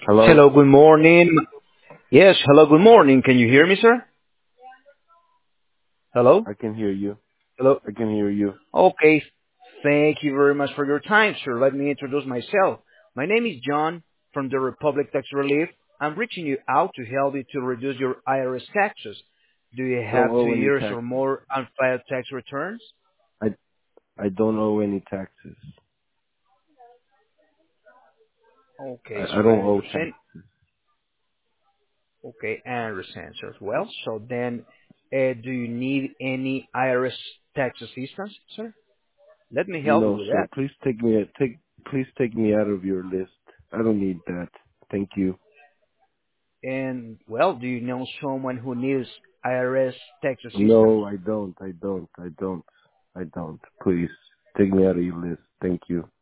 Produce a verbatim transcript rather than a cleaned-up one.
Hello? Hello, good morning. Yes, hello, good morning. Can you hear me, sir? Hello? I can hear you. Hello? I can hear you. Okay, thank you very much for your time, sir. Let me introduce myself. My name is John from the Republic Tax Relief. I'm reaching you out to help you to reduce your I R S taxes. Do you I don't have two owe any years or taxes. more unfiled tax returns? I I don't owe any taxes. Okay, I, I sir, I don't owe tax. understand. Okay, I understand, sir, as well. So then, uh, do you need any I R S tax assistance, sir? Let me help you No, with sir. that. Please take me take please take me out of your list. I don't need that. Thank you. And well, do you know someone who needs I R S tax assistance? No, I don't. I don't. I don't. I don't. Please take me out of your list. Thank you.